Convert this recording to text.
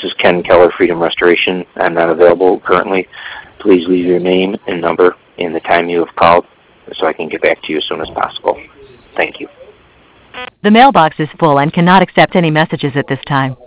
is Ken Keller, Freedom Restoration. I'm not available currently. Please leave your name and number and the time you have called so I can get back to you as soon as possible. Thank you. The mailbox is full and cannot accept any messages at this time.